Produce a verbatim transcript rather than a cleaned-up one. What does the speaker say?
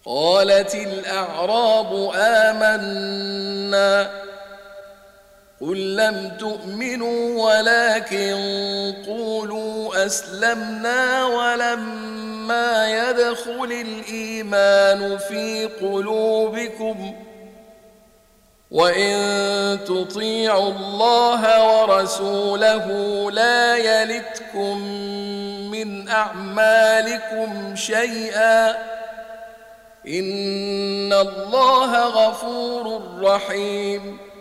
قالت الأعراب آمنا قل لم تؤمنوا ولكن قولوا أسلمنا ولما يدخل الإيمان في قلوبكم وإن تطيعوا الله ورسوله لا يلتكم من أعمالكم شيئا إن الله غفور رحيم